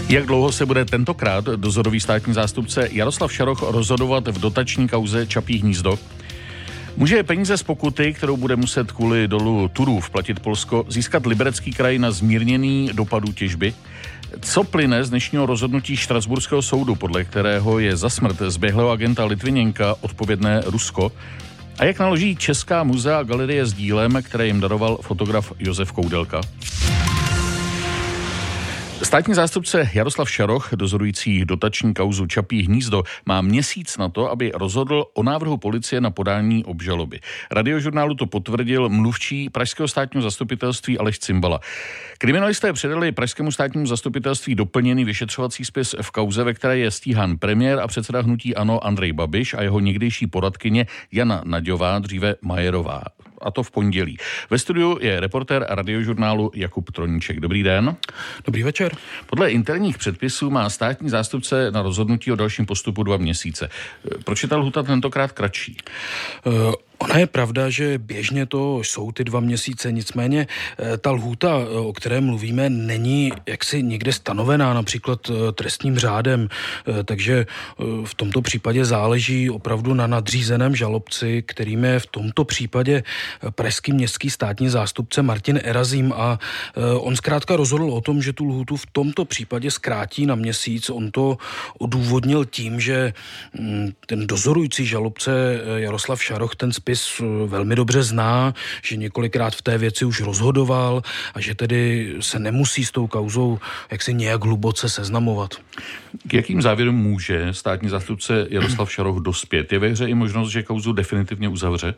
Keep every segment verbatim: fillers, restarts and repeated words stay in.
Jak dlouho se bude tentokrát dozorový státní zástupce Jaroslav Šaroch rozhodovat v dotační kauze Čapí hnízdo? Může peníze z pokuty, kterou bude muset kvůli dolu Turów platit Polsko, získat Liberecký kraj na zmírnění dopadů těžby? Co plyne z dnešního rozhodnutí Štrasburského soudu, podle kterého je za smrt zběhlého agenta Litviněnka odpovědné Rusko? A jak naloží Česká muzea a galerie s dílem, které jim daroval fotograf Josef Koudelka? Státní zástupce Jaroslav Šaroch, dozorující dotační kauzu Čapí hnízdo, má měsíc na to, aby rozhodl o návrhu policie na podání obžaloby. Radiožurnálu to potvrdil mluvčí pražského státního zastupitelství Aleš Cimbala. Kriminalisté předali pražskému státnímu zastupitelství doplněný vyšetřovací spis v kauze, ve které je stíhán premiér a předseda hnutí ANO Andrej Babiš a jeho někdejší poradkyně Jana Naďová, dříve Majerová. A to v pondělí. Ve studiu je reportér Radiožurnálu Jakub Troníček. Dobrý den. Dobrý večer. Podle interních předpisů má státní zástupce na rozhodnutí o dalším postupu dva měsíce. Proč je ta lhůta tentokrát kratší? Uh... Ona je pravda, že běžně to jsou ty dva měsíce, nicméně ta lhůta, o které mluvíme, není jaksi někde stanovená například trestním řádem, takže v tomto případě záleží opravdu na nadřízeném žalobci, kterým je v tomto případě pražský městský státní zástupce Martin Erazím a on zkrátka rozhodl o tom, že tu lhůtu v tomto případě zkrátí na měsíc. On to odůvodnil tím, že ten dozorující žalobce Jaroslav Šaroch ten spis velmi dobře zná, že několikrát v té věci už rozhodoval a že tedy se nemusí s tou kauzou jaksi nějak hluboce seznamovat. K jakým závěrům může státní zástupce Jaroslav Šaroch dospět? Je ve hře i možnost, že kauzu definitivně uzavře?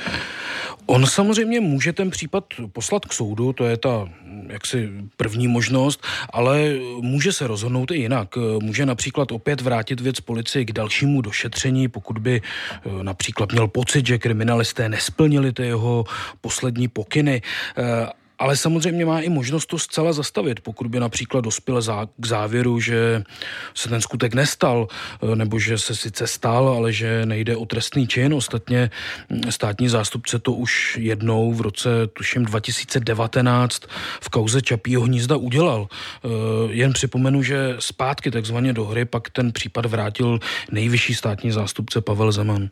On samozřejmě může ten případ poslat k soudu, to je ta jaksi první možnost, ale může se rozhodnout i jinak. Může například opět vrátit věc policii k dalšímu došetření, pokud by například měl pocit, že kriminalisté nesplnili ty jeho poslední pokyny. Ale samozřejmě má i možnost to zcela zastavit, pokud by například dospěl k závěru, že se ten skutek nestal, nebo že se sice stal, ale že nejde o trestný čin. Ostatně státní zástupce to už jednou v roce, tuším dva tisíce devatenáct, v kauze Čapího hnízda udělal. Jen připomenu, že zpátky takzvaně do hry pak ten případ vrátil nejvyšší státní zástupce Pavel Zeman.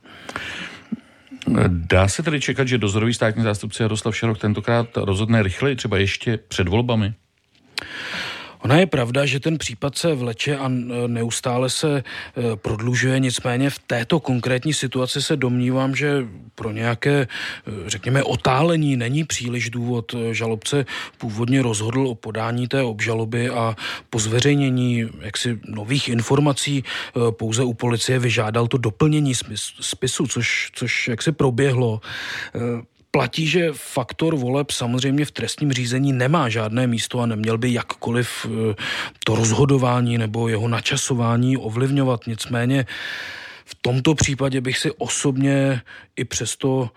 Dá se tedy čekat, že dozorový státní zástupce Jaroslav Šaroch tentokrát rozhodne rychleji, třeba ještě před volbami? Ona je pravda, že ten případ se vleče a neustále se prodlužuje, nicméně v této konkrétní situaci se domnívám, že pro nějaké, řekněme, otálení není příliš důvod. Žalobce původně rozhodl o podání té obžaloby a po zveřejnění jaksi nových informací pouze u policie vyžádal to doplnění spisu, což, což jaksi proběhlo. Platí, že faktor voleb samozřejmě v trestním řízení nemá žádné místo a neměl by jakkoliv to rozhodování nebo jeho načasování ovlivňovat. Nicméně v tomto případě bych si osobně i přesto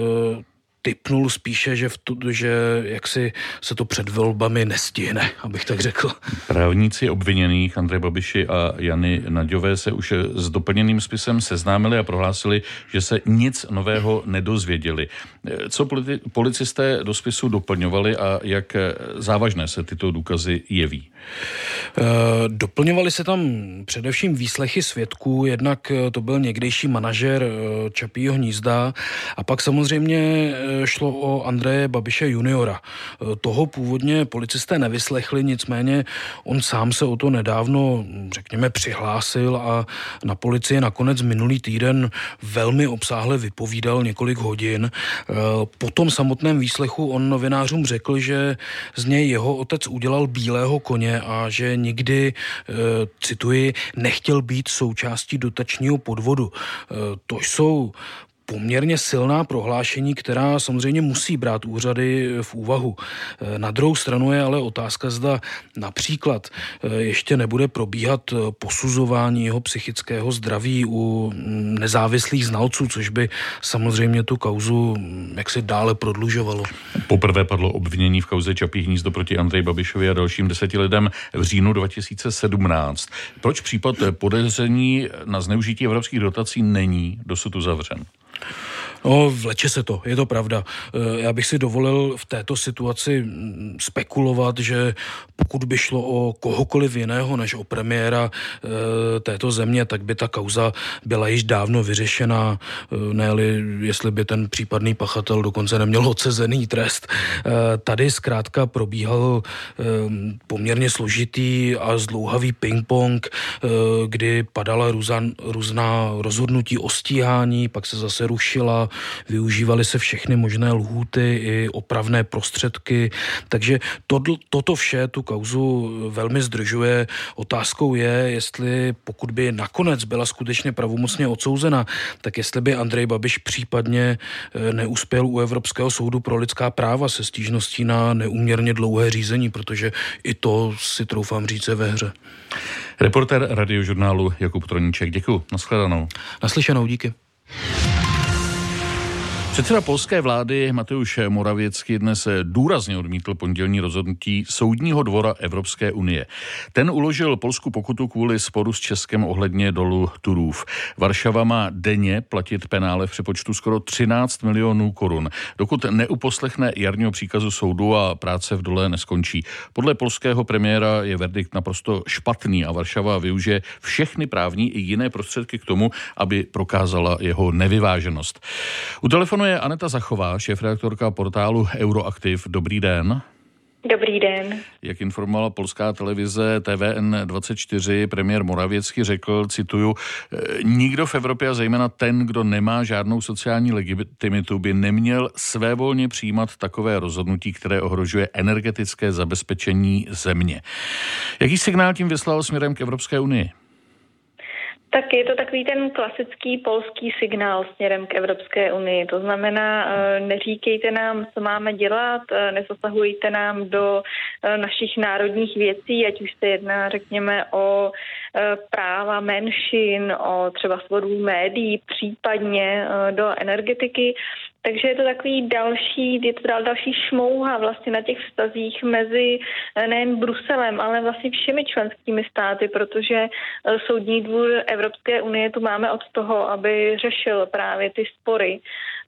tipnul spíše, že, v to, že jaksi se to před volbami nestihne, abych tak řekl. Právníci obviněných Andreje Babiši a Jany Naďové se už s doplněným spisem seznámili a prohlásili, že se nic nového nedozvěděli. Co politi- policisté do spisu doplňovali a jak závažné se tyto důkazy jeví? E, doplňovali se tam především výslechy svědků, jednak to byl někdejší manažer Čapího hnízda a pak samozřejmě šlo o Andreje Babiše juniora. Toho původně policisté nevyslechli, nicméně on sám se o to nedávno, řekněme, přihlásil a na policii nakonec minulý týden velmi obsáhle vypovídal několik hodin. Po tom samotném výslechu on novinářům řekl, že z něj jeho otec udělal bílého koně a že nikdy, cituji, nechtěl být součástí dotačního podvodu. To jsou poměrně silná prohlášení, která samozřejmě musí brát úřady v úvahu. Na druhou stranu je ale otázka, zda například ještě nebude probíhat posuzování jeho psychického zdraví u nezávislých znalců, což by samozřejmě tu kauzu jaksi dále prodlužovalo. Poprvé padlo obvinění v kauze Čapí hnízdo proti Andreji Babišovi a dalším deseti lidem v říjnu dva tisíce sedmnáct. Proč případ podezření na zneužití evropských dotací není dosud uzavřen? No, vleče se to, je to pravda. Já bych si dovolil v této situaci spekulovat, že pokud by šlo o kohokoliv jiného než o premiéra této země, tak by ta kauza byla již dávno vyřešena, ne-li jestli by ten případný pachatel dokonce neměl odsezený trest. Tady zkrátka probíhal poměrně složitý a zdlouhavý ping-pong, kdy padala různá rozhodnutí o stíhání, pak se zase rušila, využívaly se všechny možné lhůty i opravné prostředky, takže to, toto vše tu kauzu velmi zdržuje. Otázkou je, jestli pokud by nakonec byla skutečně pravomocně odsouzena, tak jestli by Andrej Babiš případně neuspěl u Evropského soudu pro lidská práva se stížností na neúměrně dlouhé řízení, protože i to si troufám říct je ve hře. Reportér Radiožurnálu Jakub Troníček, děkuji. Nashledanou. Naslyšenou, díky. Předseda polské vlády Mateusz Morawiecki dnes důrazně odmítl pondělní rozhodnutí Soudního dvora Evropské unie. Ten uložil Polsku pokutu kvůli sporu s Českem ohledně dolu Turów. Varšava má denně platit penále v přepočtu skoro třináct milionů korun, dokud neuposlechne jarního příkazu soudu a práce v dole neskončí. Podle polského premiéra je verdikt naprosto špatný a Varšava využije všechny právní i jiné prostředky k tomu, aby prokázala jeho nevyváženost. U telefonu je Aneta Zachová, šéfredaktorka portálu Euroaktiv. Dobrý den. Dobrý den. Jak informovala polská televize T V N dvacet čtyři, premiér Morawiecki řekl, cituju, nikdo v Evropě a zejména ten, kdo nemá žádnou sociální legitimitu, by neměl svévolně přijímat takové rozhodnutí, které ohrožuje energetické zabezpečení země. Jaký signál tím vyslal směrem k Evropské unii? Tak je to takový ten klasický polský signál směrem k Evropské unii. To znamená, neříkejte nám, co máme dělat, nezasahujte nám do našich národních věcí, ať už se jedná, řekněme, o práva menšin, o třeba svobodu médií, případně do energetiky. Takže je to takový další, je to další šmouha vlastně na těch vztazích mezi nejen Bruselem, ale vlastně všemi členskými státy, protože Soudní dvůr Evropské unie tu máme od toho, aby řešil právě ty spory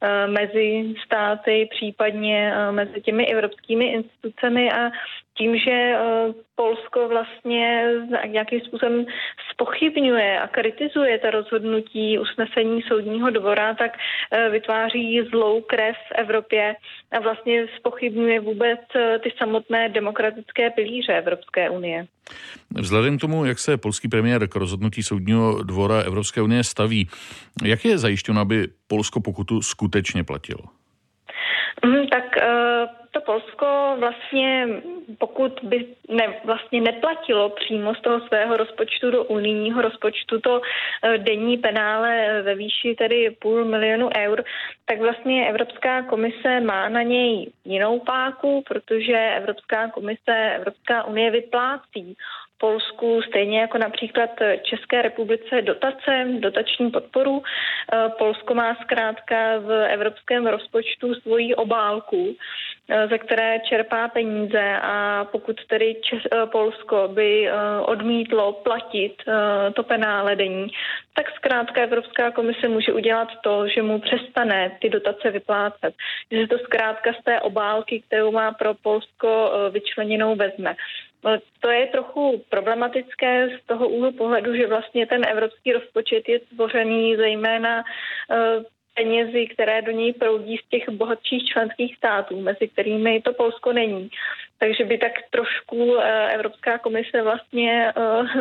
mezi státy, případně mezi těmi evropskými institucemi a tím, že Polsko vlastně nějakým způsobem zpochybňuje a kritizuje ta rozhodnutí usnesení Soudního dvora, tak vytváří zlou krev v Evropě a vlastně zpochybňuje vůbec ty samotné demokratické pilíře Evropské unie. Vzhledem k tomu, jak se polský premiér k rozhodnutí Soudního dvora Evropské unie staví, jak je zajištěno, aby Polsko pokutu skutečně platilo? Mm, tak to Polsko vlastně, pokud by ne, vlastně neplatilo přímo z toho svého rozpočtu do unijního rozpočtu to denní penále ve výši tedy půl milionu eur, tak vlastně Evropská komise má na něj jinou páku, protože Evropská komise, Evropská unie vyplácí Polsku, stejně jako například České republice dotace, dotační podporu. Polsko má zkrátka v evropském rozpočtu svoji obálku, ze které čerpá peníze a pokud tedy Čes- Polsko by odmítlo platit to penále denní, tak zkrátka Evropská komise může udělat to, že mu přestane ty dotace vyplácet. Že se to zkrátka z té obálky, kterou má pro Polsko vyčleněnou, vezme. To je trochu problematické z toho úhlu pohledu, že vlastně ten evropský rozpočet je tvořený zejména penězi, které do něj proudí z těch bohatších členských států, mezi kterými to Polsko není. Takže by tak trošku Evropská komise vlastně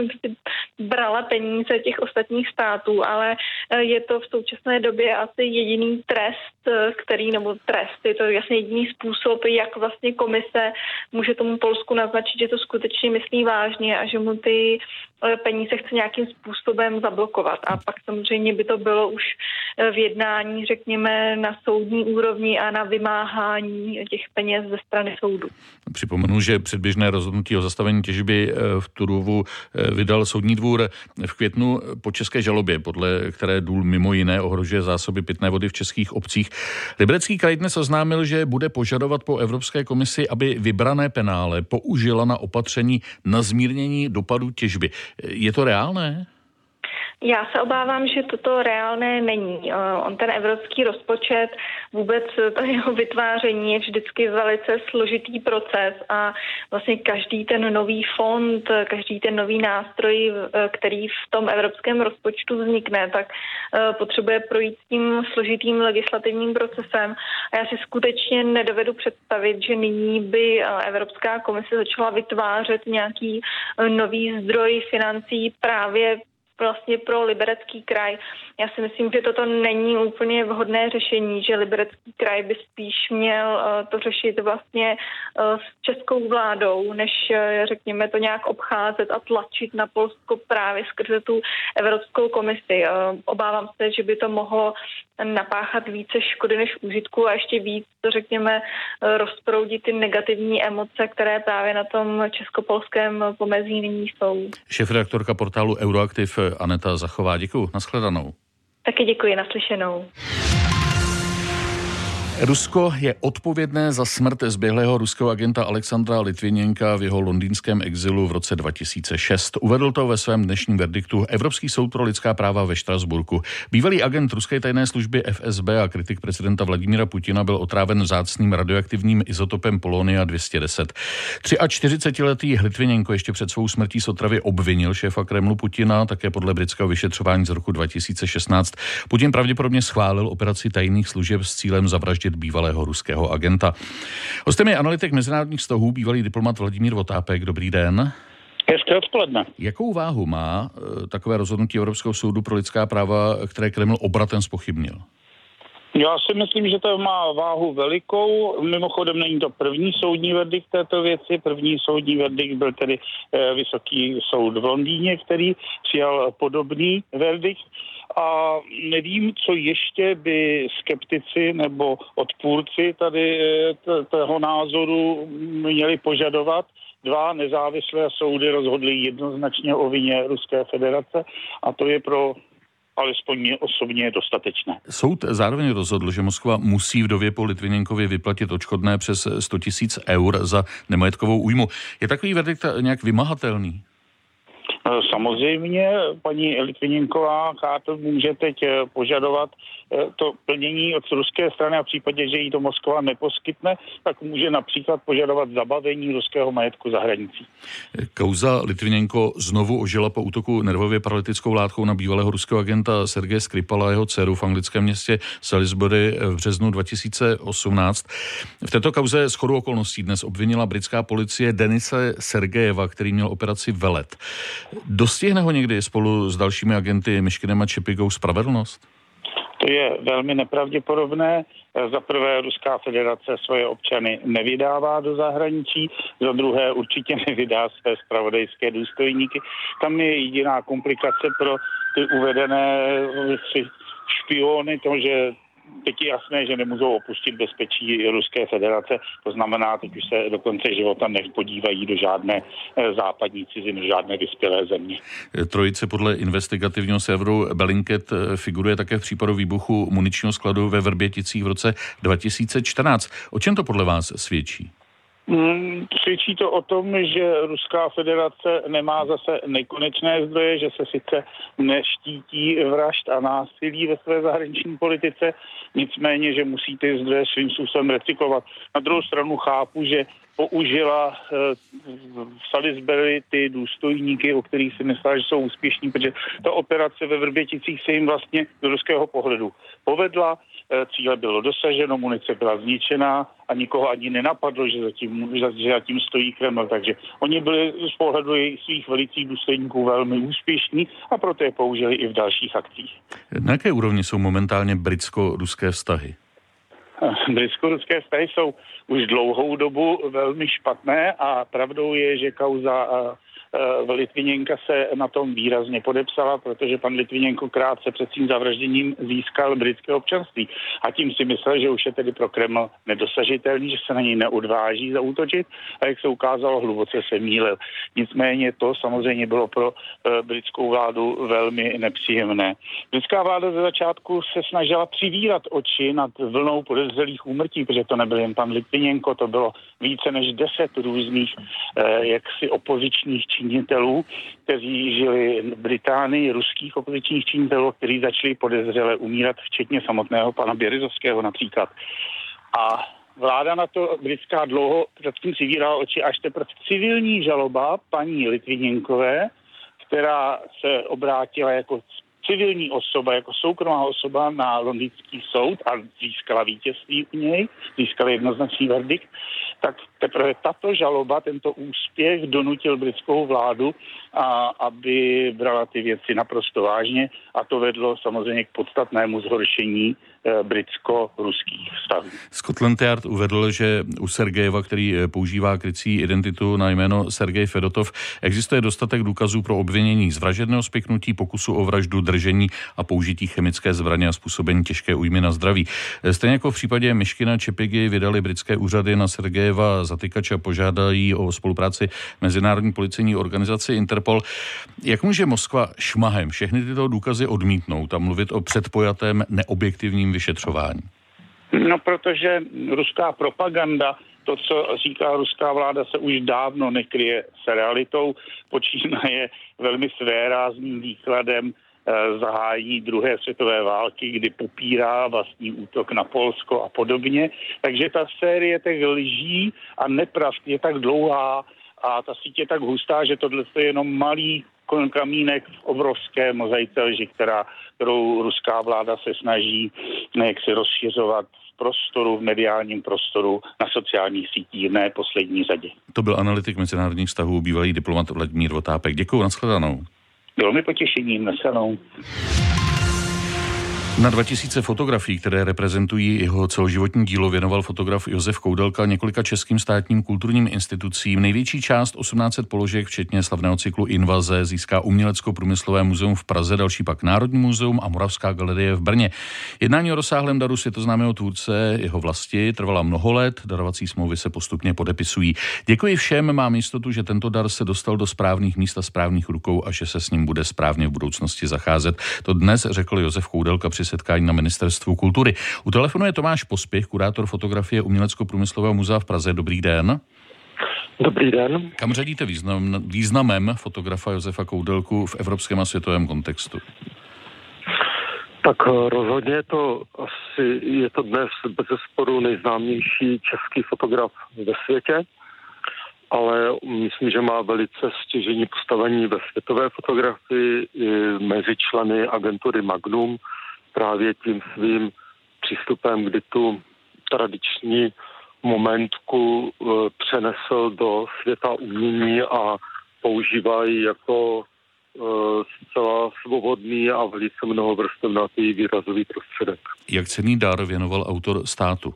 brala peníze těch ostatních států, ale je to v současné době asi jediný trest, který, nebo trest, je to jasně jediný způsob, jak vlastně komise může tomu Polsku naznačit, že to skutečně myslí vážně a že mu ty peníze chce nějakým způsobem zablokovat. A pak samozřejmě by to bylo už v jednání, řekněme, na soudní úrovni a na vymáhání těch peněz ze strany soudu. Připomenu, že předběžné rozhodnutí o zastavení těžby v Turówu vydal Soudní dvůr v květnu po české žalobě, podle které důl mimo jiné ohrožuje zásoby pitné vody v českých obcích. Liberecký kraj dnes oznámil, že bude požadovat po Evropské komisi, aby vybrané penále použila na opatření na zmírnění dopadu těžby. Je to reálné? Já se obávám, že toto reálné není. On ten evropský rozpočet, vůbec to jeho vytváření je vždycky velice složitý proces a vlastně každý ten nový fond, každý ten nový nástroj, který v tom evropském rozpočtu vznikne, tak potřebuje projít tím složitým legislativním procesem. A já si skutečně nedovedu představit, že nyní by Evropská komise začala vytvářet nějaký nový zdroj financí právě vlastně pro Liberecký kraj. Já si myslím, že toto není úplně vhodné řešení, že Liberecký kraj by spíš měl to řešit vlastně s českou vládou, než řekněme to nějak obcházet a tlačit na Polsko právě skrze tu Evropskou komisi. Obávám se, že by to mohlo napáchat více škody než užitku a ještě víc, řekněme, rozproudit ty negativní emoce, které právě na tom českopolském pomezí nyní jsou. Šéfredaktorka portálu Euroaktiv Aneta Zachová. Děkuju. Nashledanou. Taky děkuji. Naslyšenou. Rusko je odpovědné za smrt zběhlého ruského agenta Alexandra Litviněnka v jeho londýnském exilu v roce dva tisíce šest. Uvedl to ve svém dnešním verdiktu Evropský soud pro lidská práva ve Štrasburku. Bývalý agent ruské tajné služby F S B a kritik prezidenta Vladimíra Putina byl otráven vzácným radioaktivním izotopem Polonia dvě stě deset. čtyřicetiletý Litviněnko ještě před svou smrtí z otravy obvinil šéfa Kremlu Putina, také podle britského vyšetřování z roku dva tisíce šestnáct. Putin pravděpodobně schválil operaci tajných služeb s cílem zavraždit bývalého ruského agenta. Hostem je analytik mezinárodních vztahů, bývalý diplomat Vladimír Votápek. Dobrý den. Hezké odpoledne. Jakou váhu má e, takové rozhodnutí Evropského soudu pro lidská práva, které Kreml obratem zpochybnil? Já si myslím, že to má váhu velikou. Mimochodem není to první soudní verdikt této věci. První soudní verdikt byl tedy e, Vysoký soud v Londýně, který přijal podobný verdikt. A nevím, co ještě by skeptici nebo odpůrci tady toho názoru měli požadovat. Dva nezávislé soudy rozhodly jednoznačně o vině Ruské federace a to je pro alespoň mě osobně dostatečné. Soud zároveň rozhodl, že Moskva musí vdově po Litviněnkovi vyplatit odškodné přes sto tisíc eur za nemajetkovou újmu. Je takový verdikt nějak vymahatelný? Samozřejmě paní Litviněnková cháto může teď požadovat to plnění od ruské strany a v případě, že jí to Moskva neposkytne, tak může například požadovat zabavení ruského majetku za hranicí. Kauza Litviněnko znovu ožila po útoku nervově paralytickou látkou na bývalého ruského agenta Sergeje Skripala a jeho dceru v anglickém městě Salisbury v březnu dva tisíce osmnáct. V této kauze shodou okolností dnes obvinila britská policie Denise Sergejeva, který měl operaci Velet. Dostihne ho někdy spolu s dalšími agenty Myškinem a Čepigou spravedlnost? To je velmi nepravděpodobné. Za prvé Ruská federace svoje občany nevydává do zahraničí, za druhé určitě nevydá své zpravodajské důstojníky. Tam je jediná komplikace pro ty uvedené špiony, to, že teď je jasné, že nemůžou opustit bezpečí Ruské federace, to znamená, teď už se do konce života nepodívají do žádné západní ciziny, do žádné vyspělé země. Trojice podle investigativního serveru Bellingcat figuruje také v případu výbuchu muničního skladu ve Vrběticích v roce dva tisíce čtrnáct. O čem to podle vás svědčí? Hmm, svědčí to o tom, že Ruská federace nemá zase nekonečné zdroje, že se sice neštítí vražd a násilí ve své zahraniční politice, nicméně, že musí ty zdroje svým způsobem recyklovat. Na druhou stranu chápu, že použila v Salisbury ty důstojníky, o kterých si myslela, že jsou úspěšní, protože ta operace ve Vrběticích se jim vlastně z ruského pohledu povedla, cíle bylo dosaženo, munice byla zničená a nikoho ani nenapadlo, že zatím, že zatím stojí Kreml. Takže oni byli z pohledu svých velicích důstojníků velmi úspěšní a proto je použili i v dalších akcích. Na jaké úrovni jsou momentálně britsko-ruské vztahy? Britsko-ruské vztahy jsou už dlouhou dobu velmi špatné a pravdou je, že kauza Litviněnka se na tom výrazně podepsala, protože pan Litviněnko krátce před tím zavražděním získal britské občanství. A tím si myslel, že už je tedy pro Kreml nedosažitelný, že se na něj neodváží zaútočit a jak se ukázalo, hluboce se mýlil. Nicméně to samozřejmě bylo pro e, britskou vládu velmi nepříjemné. Britská vláda ze začátku se snažila přivírat oči nad vlnou podezřelých úmrtí, protože to nebyl jen pan Litviněnko, to bylo více než deset různých e, jaksi opozičních činitelů, kteří žili v Británii, ruských opozičních činitelů, kteří začali podezřele umírat, včetně samotného pana Běrizovského například. A vláda na to britská dlouho předtím přivírala oči, až teprve civilní žaloba paní Litviněnkové, která se obrátila jako civilní osoba, jako soukromá osoba na londýnský soud a získala vítězství u něj, získala jednoznačný verdikt, tak teprve tato žaloba, tento úspěch donutil britskou vládu, a, aby brala ty věci naprosto vážně, a to vedlo samozřejmě k podstatnému zhoršení e, britsko-ruských vztahů. Scotland Yard uvedl, že u Sergejeva, který používá krycí identitu na jméno Sergej Fedotov, existuje dostatek důkazů pro obvinění z vražedného spiknutí, pokusu o vraždu, držení a použití chemické zbraně a způsobení těžké újmy na zdraví. Stejně jako v případě Miškina Čepigy vydali britské úřady na Sergejeva zatykače a požádají o spolupráci mezinárodní policejní organizaci Interpol. Jak může Moskva šmahem všechny tyto důkazy odmítnout a mluvit o předpojatém neobjektivním vyšetřování? No, protože ruská propaganda, to, co říká ruská vláda, se už dávno nekryje s realitou, počínaje velmi svérázným výkladem zahájení druhé světové války, kdy popírá vlastní útok na Polsko a podobně. Takže ta série těch lží a nepravd je tak dlouhá a ta síť je tak hustá, že tohle je jenom malý kamínek v obrovské mozaice lži, která, kterou ruská vláda se snaží jak si rozšiřovat v prostoru, v mediálním prostoru, na sociálních sítích, ne poslední řadě. To byl analytik mezinárodních vztahů, bývalý diplomat Vladimír Votápek. Děkuju, nashledanou. Bylo mi potěšením, nashledanou. Na dva tisíce fotografií, které reprezentují jeho celoživotní dílo, věnoval fotograf Josef Koudelka několika českým státním kulturním institucím. Největší část osmnáct set položek, včetně slavného cyklu Invaze, získá Umělecko-průmyslové muzeum v Praze, další pak Národní muzeum a Moravská galerie v Brně. Jednání o rozsáhlém daru světoznámého tvůrce jeho vlasti trvala mnoho let, darovací smlouvy se postupně podepisují. Děkuji všem, mám jistotu, že tento dar se dostal do správných míst a správných rukou a že se s ním bude správně v budoucnosti zacházet. To dnes řekl Josef Koudelka při setkání na Ministerstvu kultury. U telefonu je Tomáš Pospěch, kurátor fotografie Umělecko-průmyslového muzea v Praze. Dobrý den. Dobrý den. Kam řadíte význam, významem fotografa Josefa Koudelku v evropském a světovém kontextu? Tak rozhodně je to asi, je to dnes bezesporu nejznámější český fotograf ve světě, ale myslím, že má velice stěžejní postavení ve světové fotografii mezi členy agentury Magnum, právě tím svým přístupem, kdy tu tradiční momentku e, přenesl do světa umění a používají jako e, zcela svobodný a velice mnohovrstevnatý výrazový prostředek. Jak cenný dar věnoval autor státu?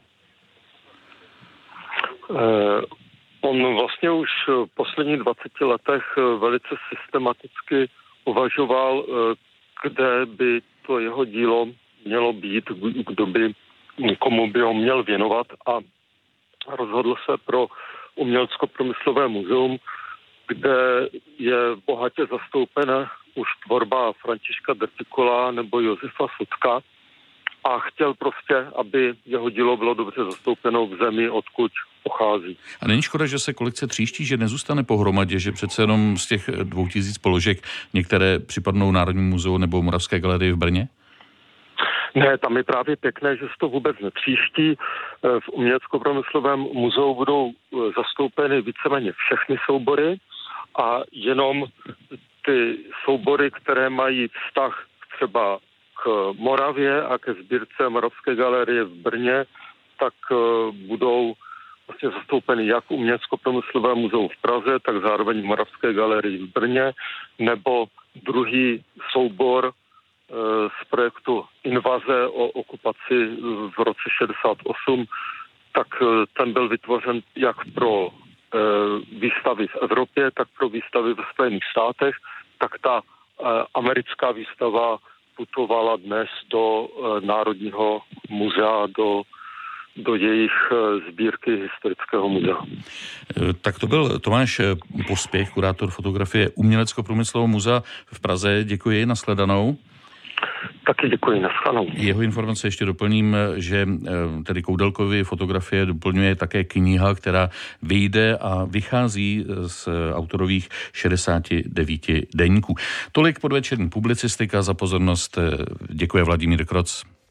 E, on vlastně už v posledních dvaceti letech velice systematicky uvažoval, e, kde by to jeho dílo mělo být, kdo by, komu by ho měl věnovat, a rozhodl se pro Umělecko-průmyslové muzeum, kde je bohatě zastoupena už tvorba Františka Dertikola nebo Josefa Sutka, a chtěl prostě, aby jeho dílo bylo dobře zastoupeno v zemi, odkud pochází. A není škoda, že se kolekce tříští, že nezůstane pohromadě, že přece jenom z těch dvou tisíc položek některé připadnou Národnímu muzeu nebo Moravské galerii v Brně? Ne, tam je právě pěkné, že se to vůbec netříští. V Umělecko-průmyslovém muzeu budou zastoupeny víceméně všechny soubory a jenom ty soubory, které mají vztah třeba k Moravě a ke sbírce Moravské galerie v Brně, tak budou vlastně zastoupeny jak Umělecko-průmyslové muzeum v Praze, tak zároveň v Moravské galerii v Brně, nebo druhý soubor z projektu Invaze o okupaci v roce šedesát osm, tak ten byl vytvořen jak pro výstavy v Evropě, tak pro výstavy ve Spojených státech, tak ta americká výstava putovala dnes do Národního muzea, do do jejich sbírky historického muzea. Tak to byl Tomáš Pospěch, kurátor fotografie Umělecko-průmyslového muzea v Praze. Děkuji, nashledanou. Taky děkuji, nashledanou. Jeho informace ještě doplním, že tedy Koudelkovy fotografie doplňuje také kniha, která vyjde a vychází z autorových šedesáti devíti deníků. Tolik podvečerní publicistika, za pozornost děkuje Vladimír Kroc.